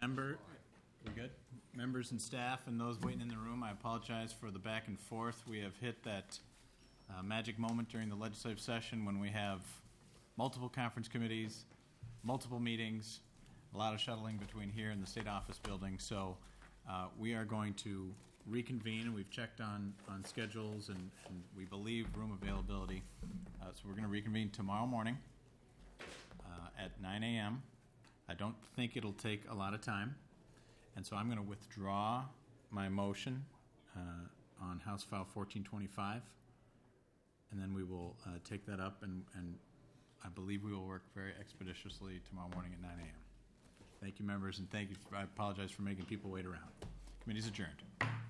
We good? Members and staff and those waiting in the room, I apologize for the back and forth. We have hit that magic moment during the legislative session when we have multiple conference committees, multiple meetings, a lot of shuttling between here and the state office building. So we are going to reconvene, and we've checked on schedules and we believe room availability. So we're going to reconvene tomorrow morning at 9 a.m. I don't think it'll take a lot of time. And so I'm going to withdraw my motion on House File 1425, and then we will take that up, and I believe we will work very expeditiously tomorrow morning at 9 a.m. Thank you, members, and thank you. I apologize for making people wait around. Committee's adjourned.